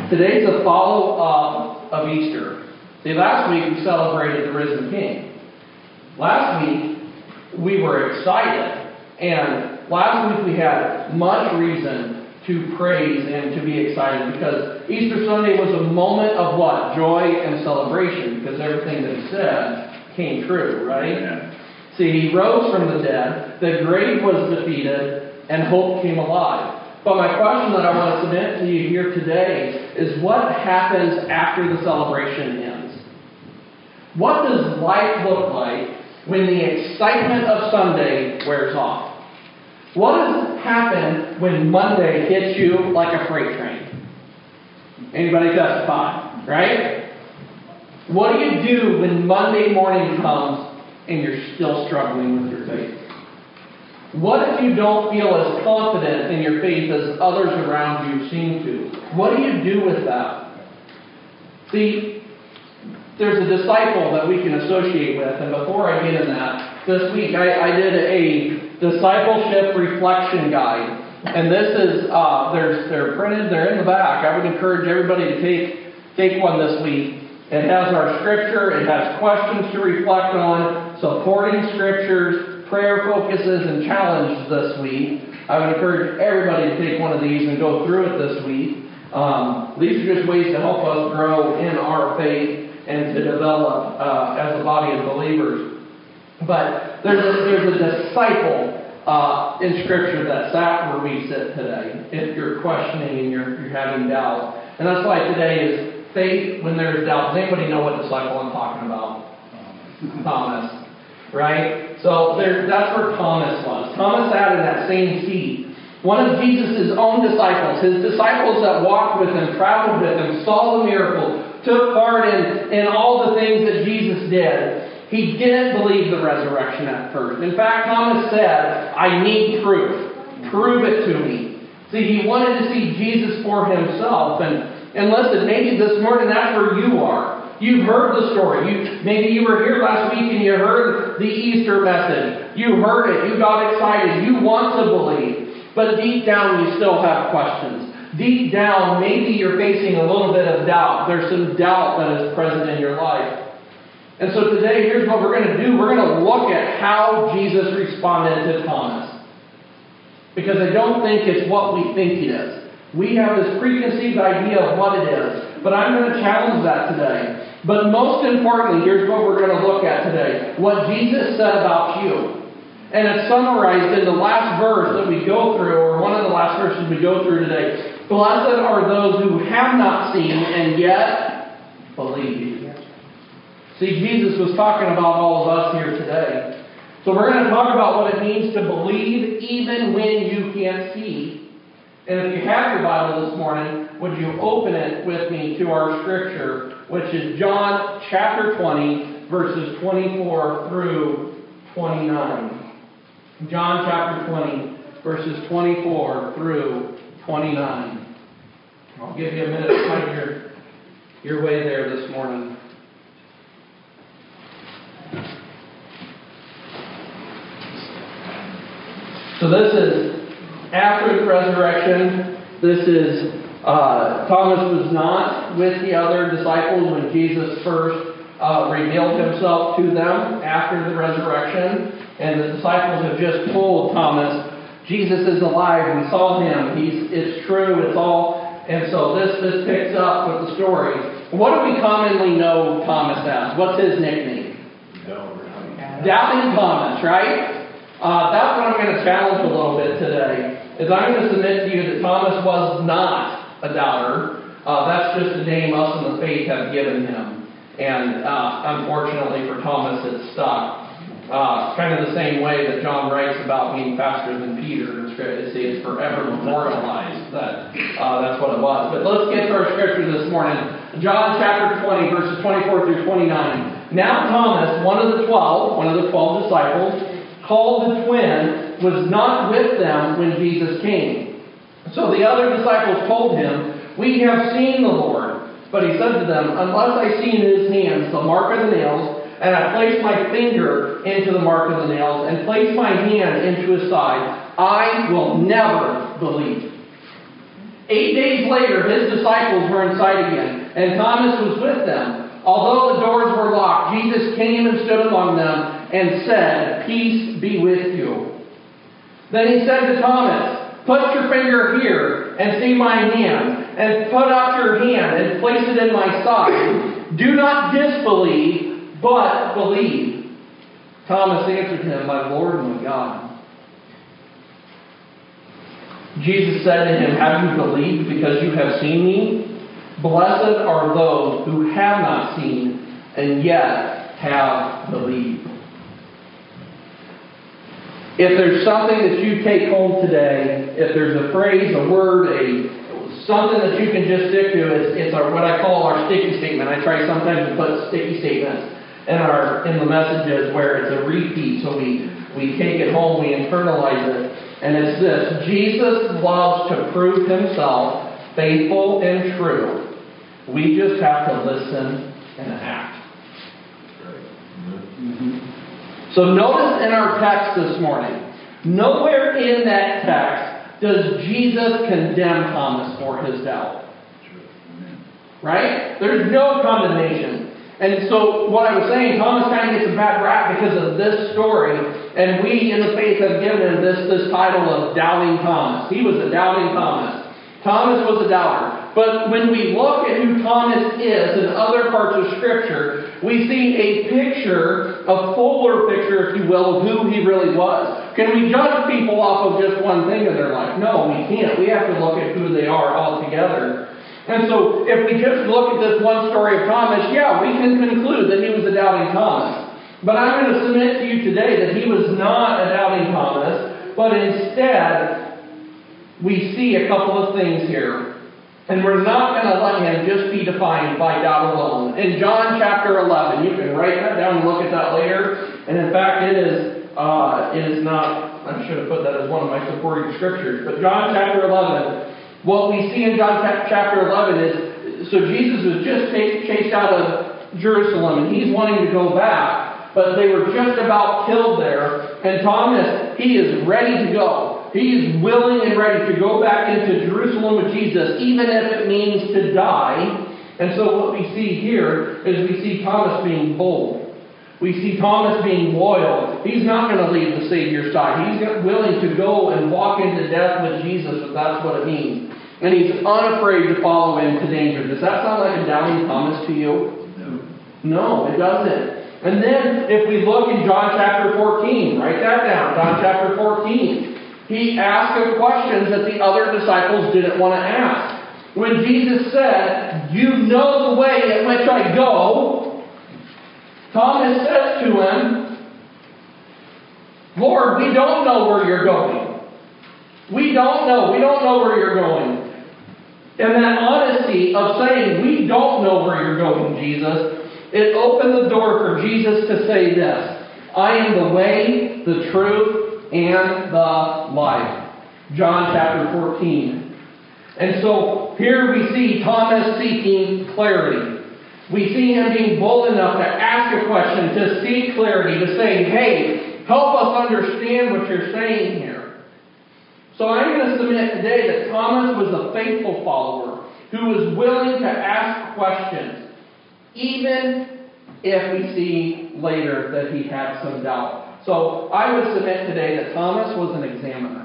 Today's a follow-up of Easter. See, last week we celebrated the risen King. Last week we were excited, and last week we had much reason to praise and to be excited because Easter Sunday was a moment of what? Joy and celebration, because everything that he said came true, right? Yeah. See, he rose from the dead, the grave was defeated, and hope came alive. But my question that I want to submit to you here today is what happens after the celebration ends? What does life look like when the excitement of Sunday wears off? What does happen when Monday hits you like a freight train? Anybody testify, right? What do you do when Monday morning comes and you're still struggling with your faith? What if you don't feel as confident in your faith as others around you seem to? What do you do with that? See, there's a disciple that we can associate with, and before I get in that, this week I did a discipleship reflection guide, and this is they're printed, they're in the back. I would encourage everybody to take one this week. It has our scripture, it has questions to reflect on, supporting scriptures, prayer focuses, and challenges this week. I would encourage everybody to take one of these and go through it this week. These are just ways to help us grow in our faith and to develop as a body of believers. But there's a disciple in Scripture that sat where we sit today. If you're questioning and you're having doubt, and that's why today is faith when there's doubt. Does anybody know what disciple I'm talking about? Thomas. Right? So that's where Thomas was. Thomas sat in that same seat. One of Jesus' own disciples, his disciples that walked with him, traveled with him, saw the miracle, took part in all the things that Jesus did. He didn't believe the resurrection at first. In fact, Thomas said, I need proof. Prove it to me. See, he wanted to see Jesus for himself. And listen, maybe this morning that's where you are. You've heard the story. Maybe you were here last week and you heard the Easter message. You heard it. You got excited. You want to believe. But deep down you still have questions. Deep down, maybe you're facing a little bit of doubt. There's some doubt that is present in your life. And so today, here's what we're going to do. We're going to look at how Jesus responded to Thomas. Because I don't think it's what we think it is. We have this preconceived idea of what it is. But I'm going to challenge that today. But most importantly, here's what we're going to look at today. What Jesus said about you. And it's summarized in the last verse that we go through, or one of the last verses we go through today. Blessed are those who have not seen and yet believe. See, Jesus was talking about all of us here today. So we're going to talk about what it means to believe even when you can't see. And if you have your Bible this morning, would you open it with me to our scripture, which is John chapter 20, verses 24 through 29. John chapter 20, verses 24 through 29. I'll give you a minute to find your way there this morning. So this is after the resurrection. This is Thomas was not with the other disciples when Jesus first revealed himself to them after the resurrection. And the disciples have just told Thomas, Jesus is alive. We saw him. It's true. It's all. And so this picks up with the story. What do we commonly know Thomas as? What's his nickname? Doubting Thomas, right? That's what I'm going to challenge a little bit today. Is I'm going to submit to you that Thomas was not a doubter. That's just a name us in the faith have given him. And unfortunately for Thomas, it's stuck. Kind of the same way that John writes about being faster than Peter. It's forever memorialized. That's what it was. But let's get to our scripture this morning. John chapter 20, verses 24 through 29. Now Thomas, one of the 12 disciples, called the twin, was not with them when Jesus came. So the other disciples told him, we have seen the Lord. But he said to them, unless I see in his hands the mark of the nails, and I place my finger into the mark of the nails, and place my hand into his side, I will never believe. 8 days later, his disciples were in sight again, and Thomas was with them. Although the doors were locked, Jesus came and stood among them and said, "Peace be with you." Then he said to Thomas, "Put your finger here and see my hand, and put out your hand and place it in my side. Do not disbelieve, but believe." Thomas answered him, "My Lord and my God." Jesus said to him, "Have you believed because you have seen me? Blessed are those who have not seen and yet have believed." If there's something that you take home today, if there's a phrase, a word, something that you can just stick to, it's what I call our sticky statement. I try sometimes to put sticky statements in the messages where it's a repeat, so we take it home, we internalize it. And it's this: Jesus loves to prove himself faithful and true. We just have to listen and act. So notice in our text this morning, nowhere in that text does Jesus condemn Thomas for his doubt. Right? There's no condemnation. And so what I was saying, Thomas kind of gets a bad rap because of this story. And we in the faith have given him this title of Doubting Thomas. He was a doubting Thomas. Thomas was a doubter. But when we look at who Thomas is in other parts of Scripture, we see a picture, a fuller picture, if you will, of who he really was. Can we judge people off of just one thing in their life? No, we can't. We have to look at who they are altogether. And so if we just look at this one story of Thomas, yeah, we can conclude that he was a doubting Thomas. But I'm going to submit to you today that he was not a doubting Thomas, but instead we see a couple of things here. And we're not going to let him just be defined by doubt alone. In John chapter 11, you can write that down and look at that later. And in fact, it is not, I should have put that as one of my supporting scriptures. But John chapter 11, what we see in John chapter 11 is, so Jesus was just chased out of Jerusalem, and he's wanting to go back. But they were just about killed there. And Thomas, he is ready to go. He is willing and ready to go back into Jerusalem with Jesus, even if it means to die. And so what we see here is we see Thomas being bold. We see Thomas being loyal. He's not going to leave the Savior's side. He's willing to go and walk into death with Jesus, if that's what it means. And he's unafraid to follow into danger. Does that sound like a doubting Thomas to you? No, it doesn't. And then, if we look in John chapter 14, write that down, John chapter 14. He asked him questions that the other disciples didn't want to ask. When Jesus said, "You know the way at which I go," Thomas says to him, "Lord, we don't know where you're going. We don't know. We don't know where you're going." And that honesty of saying, "We don't know where you're going, Jesus," it opened the door for Jesus to say this: "I am the way, the truth, and the life." John chapter 14. And so here we see Thomas seeking clarity. We see him being bold enough to ask a question, to seek clarity, to say, "Hey, help us understand what you're saying here." So I'm going to submit today that Thomas was a faithful follower who was willing to ask questions, even if we see later that he had some doubt. So I would submit today that Thomas was an examiner.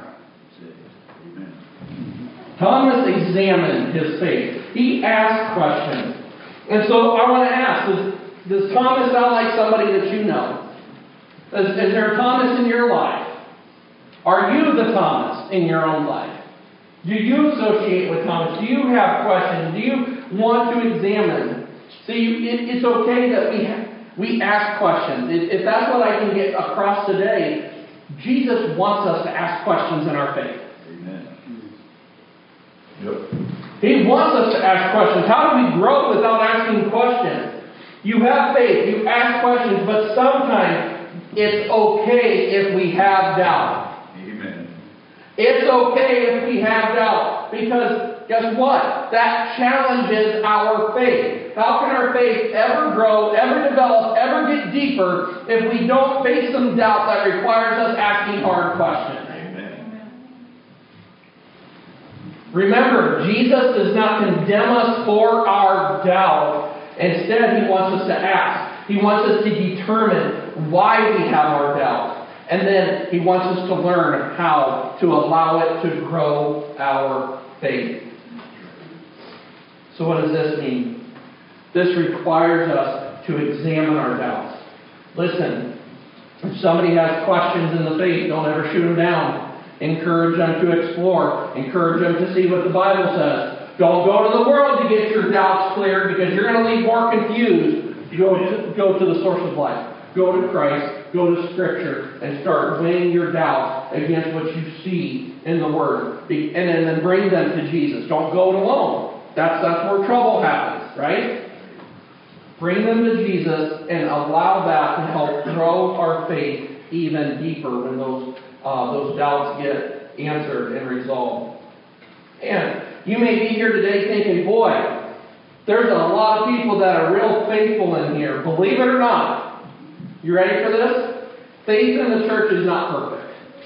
Thomas examined his faith. He asked questions. And so I want to ask, does Thomas sound like somebody that you know? Is there a Thomas in your life? Are you the Thomas in your own life? Do you associate with Thomas? Do you have questions? Do you want to examine? See, it's okay that we ask questions. If that's what I can get across today, Jesus wants us to ask questions in our faith. Amen. Yep. He wants us to ask questions. How do we grow without asking questions? You have faith, you ask questions, but sometimes it's okay if we have doubt. Amen. It's okay if we have doubt, because guess what? That challenges our faith. How can our faith ever grow, ever develop, ever get deeper if we don't face some doubt that requires us asking hard questions? Amen. Remember, Jesus does not condemn us for our doubt. Instead, He wants us to ask. He wants us to determine why we have our doubt. And then He wants us to learn how to allow it to grow our faith. So what does this mean? This requires us to examine our doubts. Listen, if somebody has questions in the faith, don't ever shoot them down. Encourage them to explore. Encourage them to see what the Bible says. Don't go to the world to get your doubts cleared, because you're going to leave more confused. Go to the source of life. Go to Christ. Go to Scripture and start weighing your doubts against what you see in the Word. And then bring them to Jesus. Don't go it alone. That's where trouble happens, right? Bring them to Jesus and allow that to help grow our faith even deeper when those doubts get answered and resolved. And you may be here today thinking, boy, there's a lot of people that are real faithful in here. Believe it or not. You ready for this? Faith in the church is not perfect.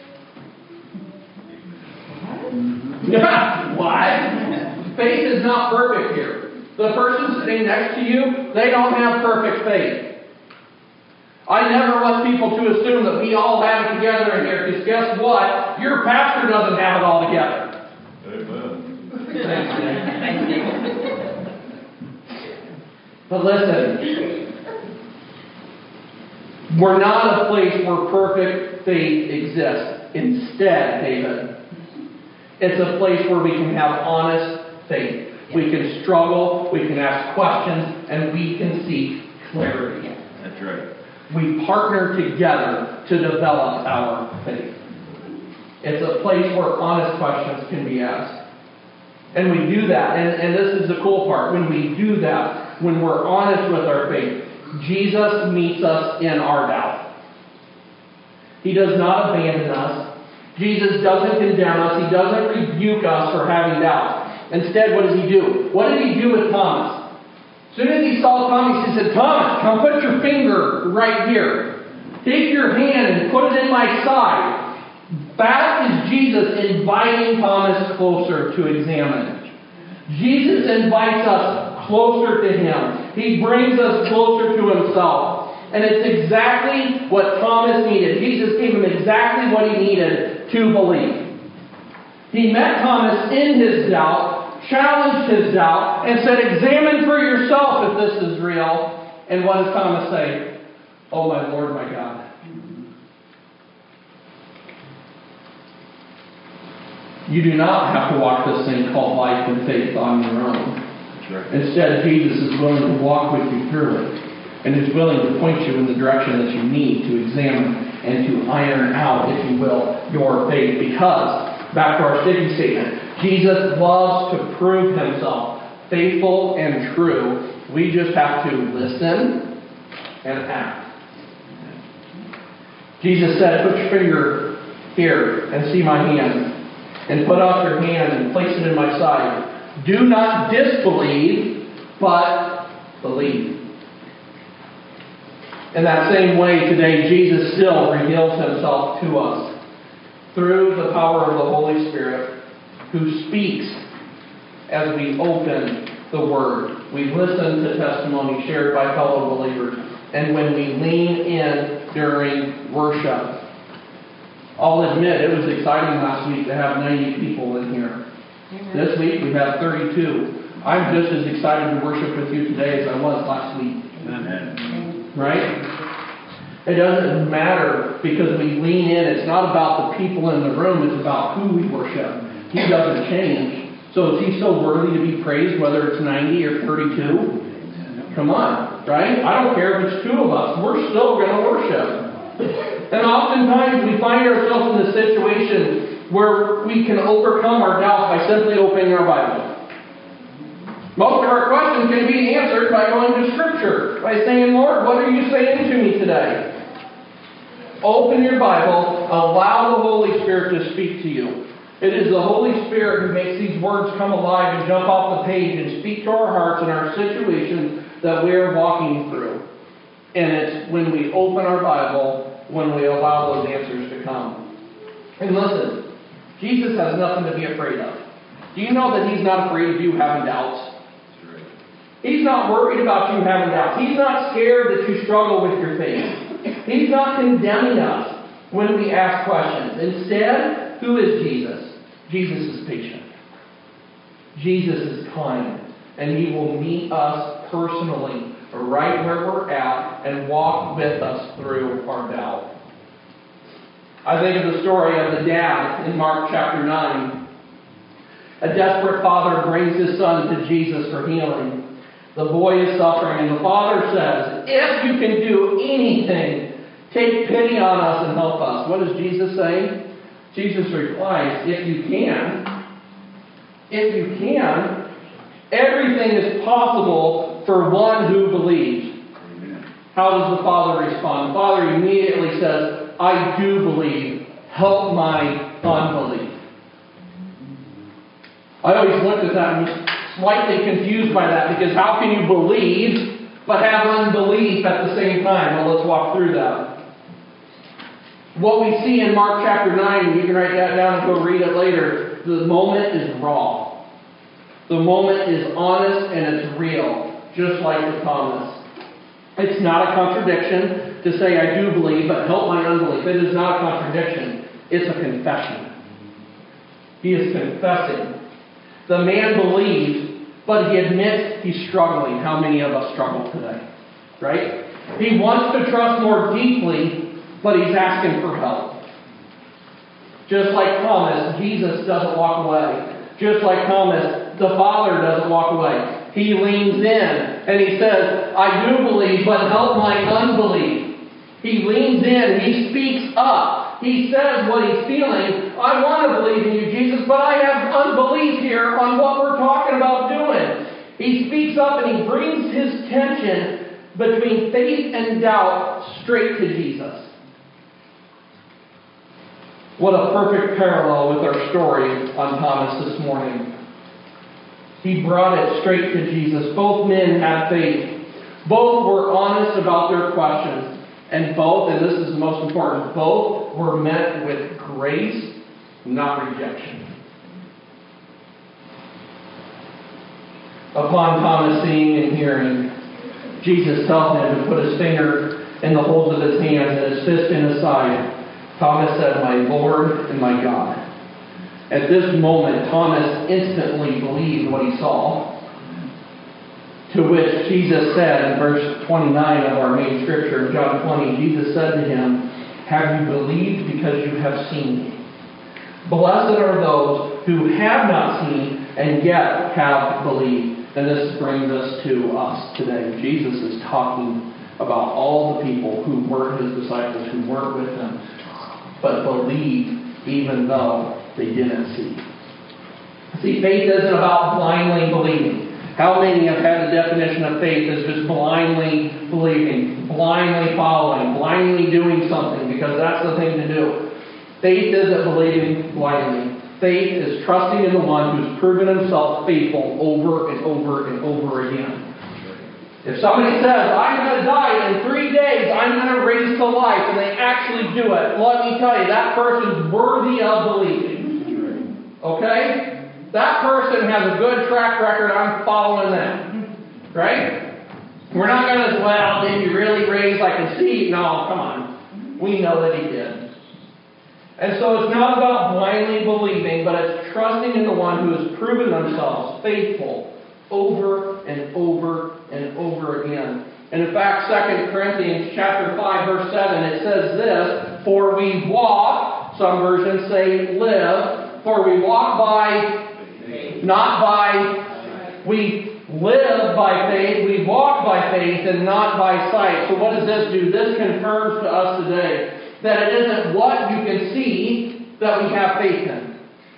What? Faith is not perfect here. The person sitting next to you, they don't have perfect faith. I never want people to assume that we all have it together in here, because guess what? Your pastor doesn't have it all together. Amen. Thanks, Nick. But listen, we're not a place where perfect faith exists. Instead, David, it's a place where we can have honest faith. We can struggle, we can ask questions, and we can seek clarity. That's right. We partner together to develop our faith. It's a place where honest questions can be asked. And we do that, and this is the cool part. When we do that, when we're honest with our faith, Jesus meets us in our doubt. He does not abandon us. Jesus doesn't condemn us. He doesn't rebuke us for having doubt. Instead, what does He do? What did He do with Thomas? As soon as He saw Thomas, He said, Thomas, come put your finger right here. Take your hand and put it in my side. That is Jesus inviting Thomas closer to examine. Jesus invites us closer to Him. He brings us closer to Himself. And it's exactly what Thomas needed. Jesus gave him exactly what he needed to believe. He met Thomas in his doubt, challenged his doubt, and said, examine for yourself if this is real. And what does Thomas say? Oh, my Lord, my God. You do not have to walk this thing called life and faith on your own. Sure. Instead, Jesus is willing to walk with you through it. And is willing to point you in the direction that you need to examine and to iron out, if you will, your faith. Because, back to our sticky statement, Jesus loves to prove Himself faithful and true. We just have to listen and act. Jesus said, put your finger here and see my hand. And put out your hand and place it in my side. Do not disbelieve, but believe. In that same way, today, Jesus still reveals Himself to us through the power of the Holy Spirit, who speaks as we open the Word. We listen to testimony shared by fellow believers, and when we lean in during worship. I'll admit, it was exciting last week to have 90 people in here. This week, we have 32. I'm just as excited to worship with you today as I was last week. Amen. Right? It doesn't matter because we lean in. It's not about the people in the room. It's about who we worship. He doesn't change. So is He so worthy to be praised, whether it's 90 or 32? Come on, right? I don't care if it's two of us. We're still going to worship. And oftentimes we find ourselves in a situation where we can overcome our doubt by simply opening our Bible. Most of our questions can be answered by going to Scripture, by saying, Lord, what are you saying to me today? Open your Bible, allow the Holy Spirit to speak to you. It is the Holy Spirit who makes these words come alive and jump off the page and speak to our hearts and our situations that we're walking through. And it's when we open our Bible, when we allow those answers to come. And listen, Jesus has nothing to be afraid of. Do you know that He's not afraid of you having doubts? That's right. He's not worried about you having doubts. He's not scared that you struggle with your faith. He's not condemning us when we ask questions. Instead, who is Jesus? Jesus is patient. Jesus is kind. And He will meet us personally right where we're at and walk with us through our doubt. I think of the story of the dad in Mark chapter 9. A desperate father brings his son to Jesus for healing. The boy is suffering, and the father says, "If you can do anything, take pity on us and help us." What does Jesus say? Jesus replies, "If you can, everything is possible for one who believes." Amen. How does the father respond? The father immediately says, "I do believe. Help my unbelief." I always looked at that and was slightly confused by that, because how can you believe but have unbelief at the same time? Well, let's walk through that. What we see in Mark chapter 9, you can write that down and go read it later. The moment is raw. The moment is honest and it's real, just like with Thomas. It's not a contradiction to say, "I do believe, but help my unbelief." It is not a contradiction. It's a confession. He is confessing. The man believes, but he admits he's struggling. How many of us struggle today? Right? He wants to trust more deeply, but he's asking for help. Just like Thomas, Jesus doesn't walk away. Just like Thomas, the Father doesn't walk away. He leans in and he says, "I do believe, but help my unbelief." He leans in, he speaks up. He says what he's feeling. "I want to believe in you, Jesus, but I have unbelief here on what we're talking about doing." He speaks up and he brings his tension between faith and doubt straight to Jesus. What a perfect parallel with our story on Thomas this morning. He brought it straight to Jesus. Both men had faith. Both were honest about their questions. And both, and this is the most important, both were met with grace, not rejection. Upon Thomas seeing and hearing, Jesus tells him to put his finger in the holes of his hands and his fist in his side. Thomas said, "My Lord and my God." At this moment, Thomas instantly believed what he saw. To which Jesus said in verse 29 of our main scripture, in John 20, Jesus said to him, "Have you believed because you have seen me? Blessed are those who have not seen and yet have believed." And this brings us to us today. Jesus is talking about all the people who weren't his disciples, who weren't with him, but believed even though they didn't see. See, faith isn't about blindly believing. How many have had the definition of faith as just blindly believing, blindly following, blindly doing something because that's the thing to do? Faith isn't believing blindly. Faith is trusting in the one who's proven himself faithful over and over and over again. If somebody says, "I'm going to die in 3 days, I'm going to raise to life," and they actually do it, let me tell you, that person's worthy of believing. Okay? That person has a good track record. I'm following them. Right? We're not going to, "Well, did you really raise? I can see." No, come on. We know that he did. And so it's not about blindly believing, but it's trusting in the one who has proven themselves faithful over and over and over again. And in fact, 2 Corinthians chapter 5, verse 7, it says this, "For we walk," some versions say live, "for we walk by faith, not by," we live by faith, we walk by faith, and not by sight. So what does this do? This confirms to us today that it isn't what you can see that we have faith in.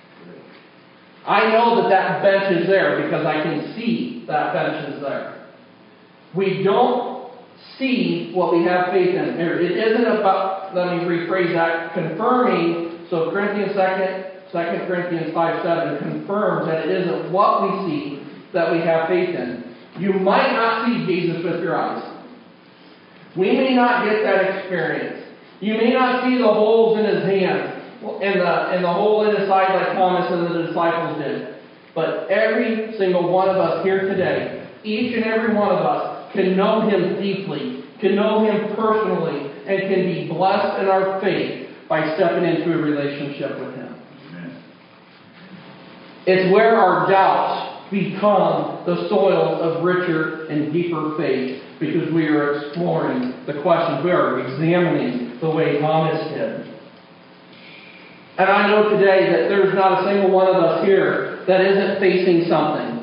I know that bench is there because I can see that bench is there. We don't see what we have faith in. It isn't about, let me rephrase that, confirming. So Corinthians 2 Corinthians 5:7 confirms that it isn't what we see that we have faith in. You might not see Jesus with your eyes. We may not get that experience. You may not see the holes in his hands and the hole in his side like Thomas and the disciples did. But every single one of us here today, each and every one of us, can know Him deeply, can know Him personally, and can be blessed in our faith by stepping into a relationship with Him. Amen. It's where our doubts become the soil of richer and deeper faith, because we are exploring the questions. We are examining the way Thomas did. And I know today that there's not a single one of us here that isn't facing something.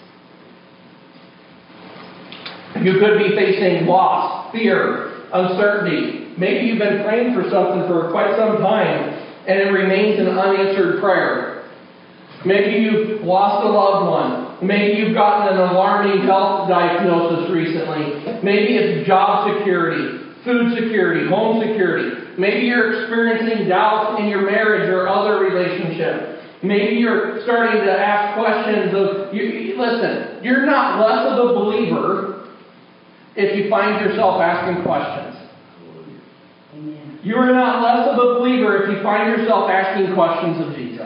You could be facing loss, fear, uncertainty. Maybe you've been praying for something for quite some time and it remains an unanswered prayer. Maybe you've lost a loved one. Maybe you've gotten an alarming health diagnosis recently. Maybe it's job security, food security, home security. Maybe you're experiencing doubts in your marriage or other relationship. Maybe you're starting to ask questions of, listen, you're not less of a believer if you find yourself asking questions. Amen. You are not less of a believer if you find yourself asking questions of Jesus.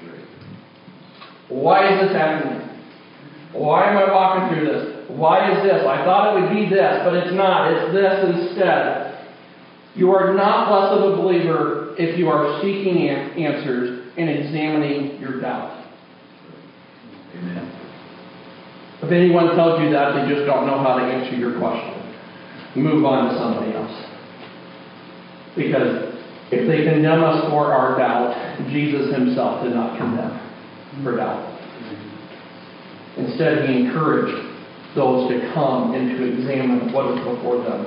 Why is this happening? Why am I walking through this? Why is this? I thought it would be this, but it's not. It's this instead. You are not less of a believer if you are seeking answers and examining your doubt. Amen. If anyone tells you that, they just don't know how to answer your question. Move on to somebody else. Because if they condemn us for our doubt, Jesus Himself did not condemn for doubt. Instead, He encouraged those to come and to examine what is before them.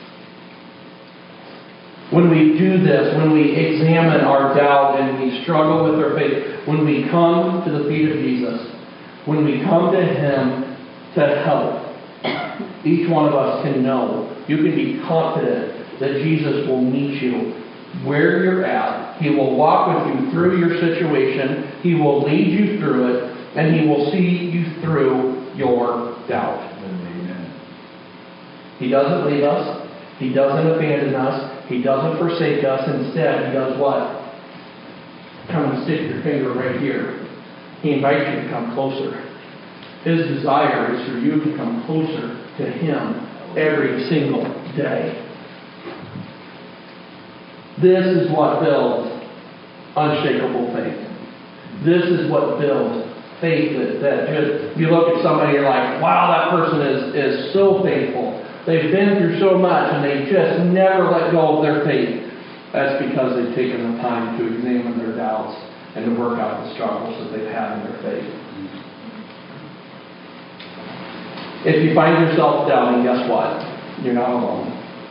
When we do this, when we examine our doubt and we struggle with our faith, when we come to the feet of Jesus, when we come to Him to help, each one of us can know, you can be confident that Jesus will meet you where you're at. He will walk with you through your situation. He will lead you through it. And He will see you through your doubt. Amen. He doesn't leave us. He doesn't abandon us. He doesn't forsake us. Instead, He does what? Come and stick your finger right here. He invites you to come closer. His desire is for you to come closer to Him every single day. This is what builds unshakable faith. This is what builds faith that just, you look at somebody and you're like, wow, that person is so faithful. They've been through so much and they just never let go of their faith. That's because they've taken the time to examine their doubts and to work out the struggles that they've had in their faith. If you find yourself doubting, guess what? You're not alone.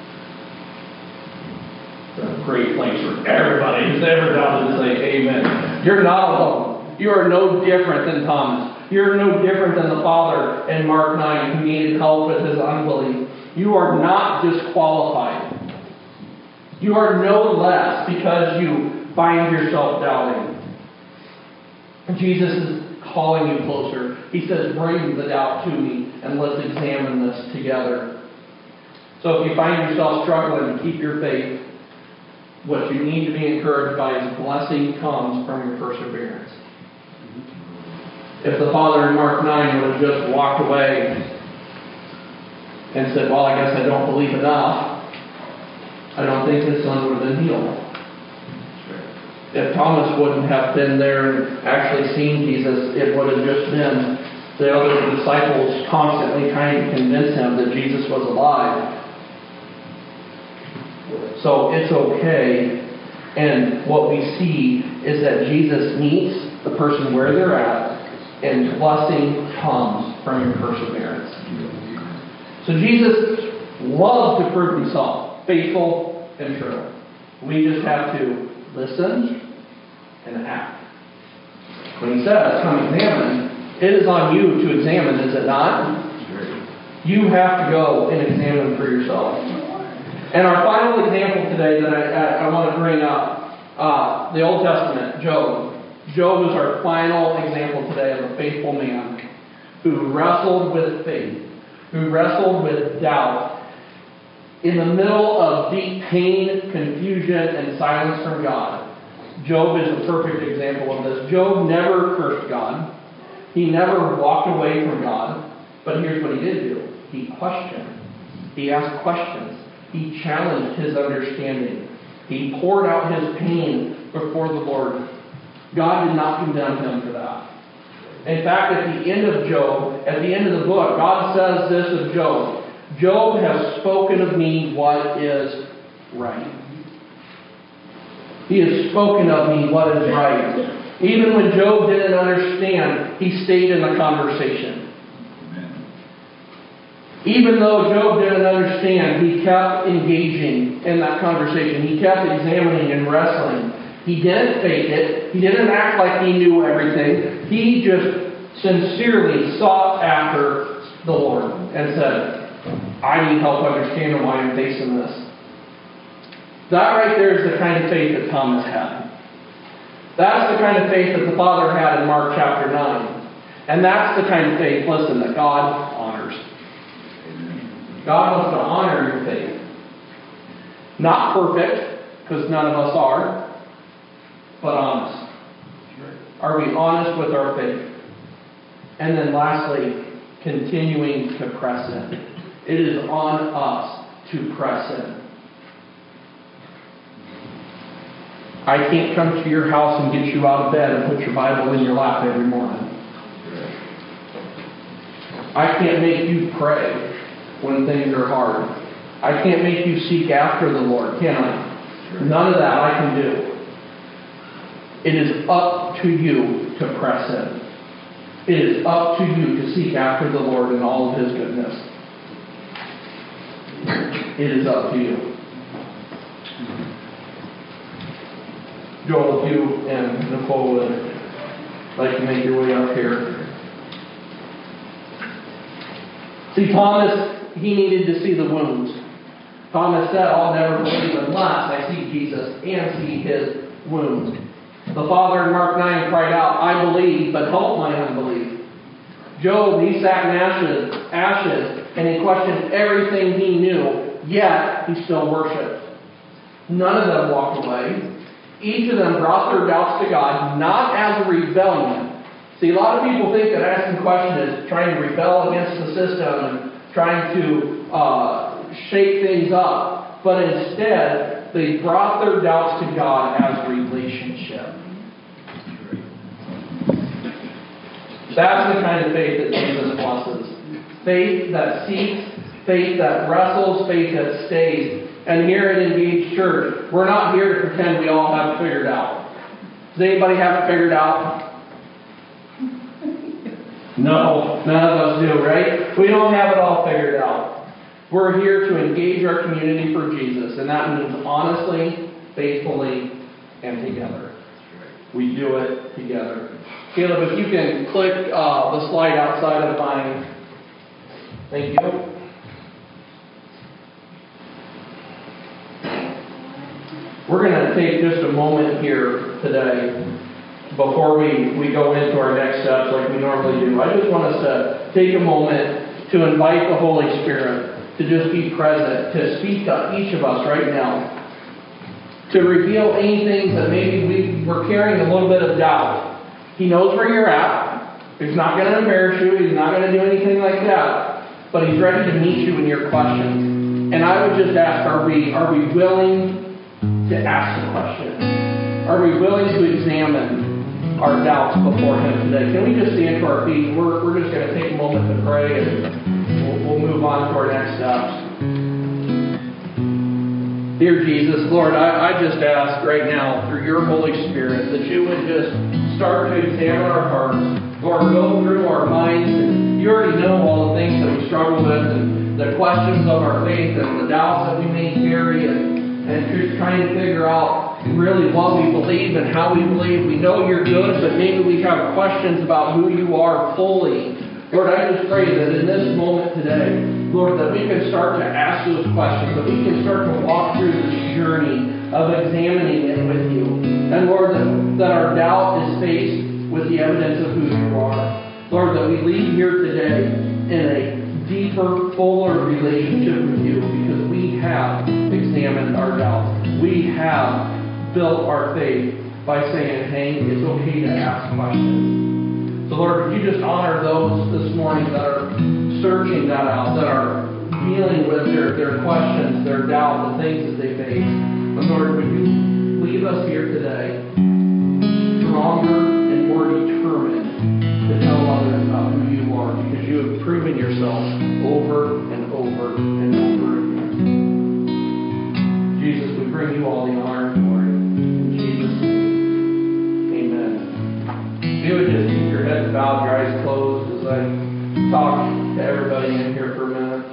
It's a great place for everybody who's ever doubted to say amen. You're not alone. You are no different than Thomas. You're no different than the father in Mark 9 who needed help with his unbelief. You are not disqualified. You are no less because you find yourself doubting. Jesus is calling you closer. He says, bring the doubt to me and let's examine this together. So if you find yourself struggling to keep your faith, what you need to be encouraged by is blessing comes from your perseverance. If the father in Mark 9 would have just walked away and said, well, I guess I don't believe enough, I don't think his son would have been healed. If Thomas wouldn't have been there and actually seen Jesus, it would have just been the other disciples constantly trying to convince him that Jesus was alive. So it's okay. And what we see is that Jesus meets the person where they're at, and blessing comes from your perseverance. So Jesus loved to prove Himself faithful and true. We just have to listen and act. When He says, come examine, it is on you to examine, is it not? You have to go and examine for yourself. And our final example today that I want to bring up, the Old Testament, Job. Job is our final example today of a faithful man who wrestled with faith, who wrestled with doubt in the middle of deep pain, confusion, and silence from God. Job is a perfect example of this. Job never cursed God. He never walked away from God, but here's what he did do. He questioned. He asked questions. He challenged his understanding. He poured out his pain before the Lord. God did not condemn him for that. In fact, at the end of Job, at the end of the book, God says this of Job. Job has spoken of me what is right. He has spoken of me what is right. Even when Job didn't understand, he stayed in the conversation. Amen. Even though Job didn't understand, he kept engaging in that conversation. He kept examining and wrestling. He didn't fake it. He didn't act like he knew everything. He just sincerely sought after the Lord and said, I need help understanding why I'm facing this. That right there is the kind of faith that Thomas had. That's the kind of faith that the Father had in Mark chapter 9. And that's the kind of faith, listen, that God honors. God wants to honor your faith. Not perfect, because none of us are, but honest. Are we honest with our faith? And then lastly, continuing to press in. It is on us to press in. I can't come to your house and get you out of bed and put your Bible in your lap every morning. I can't make you pray when things are hard. I can't make you seek after the Lord, can I? None of that I can do. It is up to you to press in. It is up to you to seek after the Lord in all of His goodness. It is up to you. Joel, if you and Nicole would like to make your way up here. See, Thomas, he needed to see the wounds. Thomas said, I'll never believe unless I see Jesus and see His wounds. The Father in Mark 9 cried out, I believe, but help my unbelief. Job, he sat in ashes, and he questioned everything he knew, yet he still worshipped. None of them walked away. Each of them brought their doubts to God, not as a rebellion. See, a lot of people think that asking questions is trying to rebel against the system and trying to shake things up. But instead, they brought their doubts to God as relationship. That's the kind of faith that Jesus blesses. Faith that seeks, faith that wrestles, faith that stays. And here at Engage Church, we're not here to pretend we all have it figured out. Does anybody have it figured out? No, none of us do, right? We don't have it all figured out. We're here to engage our community for Jesus, and that means honestly, faithfully, and together. We do it together. Caleb, if you can click the slide outside of mine. Thank you. We're going to take just a moment here today before we go into our next steps like we normally do. I just want us to take a moment to invite the Holy Spirit to just be present, to speak to each of us right now, to reveal anything that maybe we're carrying a little bit of doubt. He knows where you're at. He's not going to embarrass you. He's not going to do anything like that. But He's ready to meet you in your questions. And I would just ask, are we willing to ask the question? Are we willing to examine our doubts before Him today? Can we just stand to our feet? We're just going to take a moment to pray, and we'll move on to our next steps. Dear Jesus, Lord, I just ask right now through Your Holy Spirit that You would just start to examine our hearts. Lord, go through our minds, and You already know all the things that we struggle with, and the questions of our faith, and the doubts that we may carry, and just trying to figure out really what we believe and how we believe. We know You're good, but maybe we have questions about who You are fully. Lord, I just pray that in this moment today, Lord, that we can start to ask those questions, that we can start to walk through this journey of examining it with You. And Lord, that our doubt is faced with the evidence of who You are. Lord, that we leave here today in a deeper, fuller relationship with You because we have examined our doubts. We have built our faith by saying, hey, it's okay to ask questions. So Lord, would you just honor those this morning that are searching that out, that are dealing with their questions, their doubt, the things that they face. And Lord, would you leave us here today stronger and more determined to tell others about who you are, because you have proven yourself over and over and over again. Jesus, we bring you all the honor and glory. In Jesus' name, amen. If you would just keep your heads bowed, your eyes closed as I talk to everybody in here for a minute.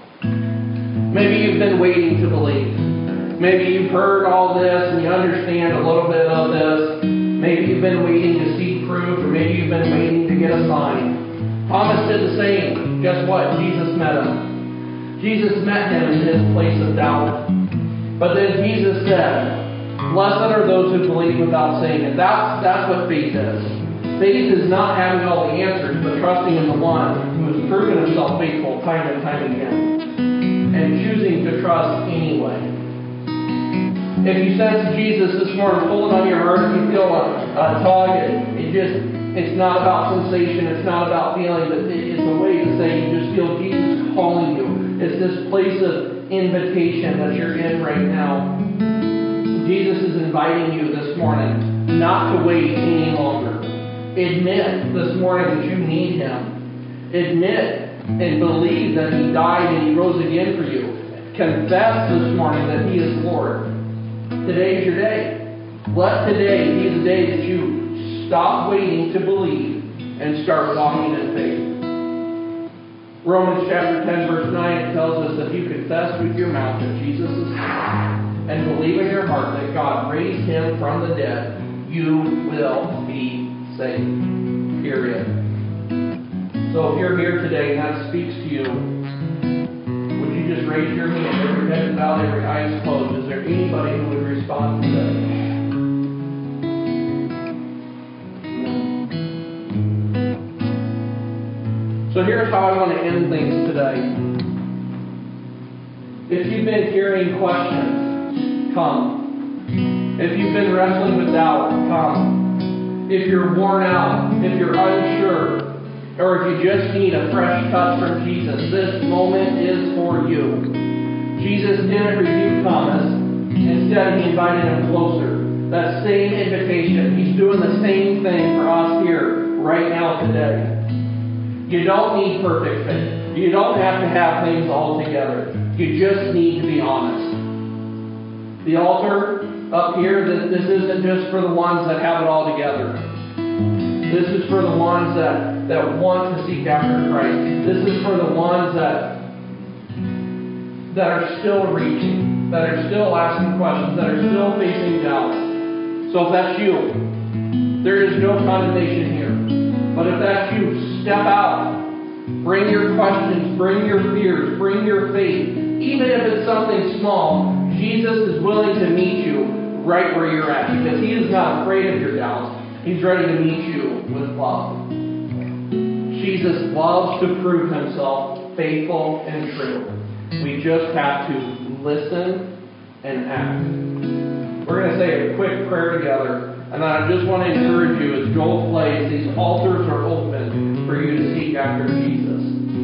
Maybe you've been waiting to believe. Maybe you've heard all this and you understand a little bit of this. Maybe you've been waiting to see proof, or maybe you've been waiting to get a sign. Thomas did the same. Guess what? Jesus met him. Jesus met him in his place of doubt. But then Jesus said, "Blessed are those who believe without seeing." And that's what faith is. Faith is not having all the answers, but trusting in the one who has proven himself faithful time and time again, and choosing to trust anyway. If you sense Jesus this morning pulling on your heart, if you feel a tug, it's not about sensation, it's not about feeling, but it's a way to say you just feel Jesus calling you. It's this place of invitation that you're in right now. Jesus is inviting you this morning not to wait any longer. Admit this morning that you need Him. Admit and believe that He died and He rose again for you. Confess this morning that He is Lord. Today is your day. Let today be the day that you stop waiting to believe and start walking in faith. Romans chapter 10 verse 9 tells us that if you confess with your mouth that Jesus is Lord and believe in your heart that God raised Him from the dead, you will be saved. Period. So if you're here today and that speaks to you, would you just raise your hand, every head is bowed, every eye is closed? Is there anybody who would respond today? So here's how I want to end things today. If you've been hearing questions, come. If you've been wrestling with doubt, come. If you're worn out, if you're unsure, or if you just need a fresh touch from Jesus, this moment is for you. Jesus didn't rebuke Thomas. Instead, He invited him closer. That same invitation. He's doing the same thing for us here right now today. You don't need perfect faith. You don't have to have things all together. You just need to be honest. The altar up here, this isn't just for the ones that have it all together. This is for the ones that want to seek after Christ. This is for the ones that are still reaching, that are still asking questions, that are still facing doubt. So if that's you, there is no condemnation here. But if that's you, step out. Bring your questions, bring your fears, bring your faith. Even if it's something small, Jesus is willing to meet you right where you're at, because He is not afraid of your doubts. He's ready to meet you with love. Jesus loves to prove Himself faithful and true. We just have to listen and act. We're going to say a quick prayer together. And I just want to encourage you, as Joel plays, these altars are open for you to seek after Jesus.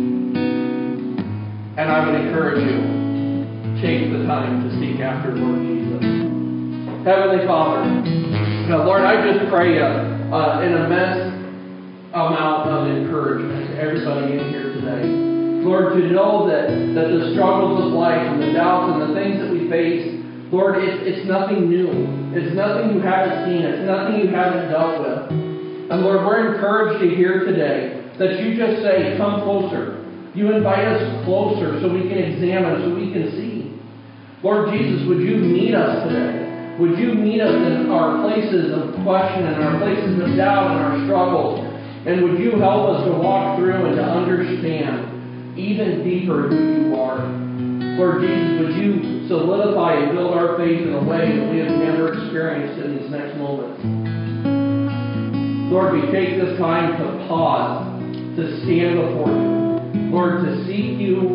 And I would encourage you, take the time to seek after Lord Jesus. Heavenly Father, Lord, I just pray an immense amount of encouragement to everybody in here today. Lord, to know that the struggles of life and the doubts and the things that we face, Lord, it's nothing new. It's nothing you haven't seen. It's nothing you haven't dealt with. And Lord, we're encouraged to hear today that you just say, come closer. You invite us closer so we can examine, so we can see. Lord Jesus, would you meet us today? Would you meet us in our places of question and our places of doubt and our struggles? And would you help us to walk through and to understand even deeper who you are? Lord Jesus, would you solidify and build our faith in a way that we have never experienced in these next moments? Lord, we take this time to pause, to stand before you. Lord, to seek you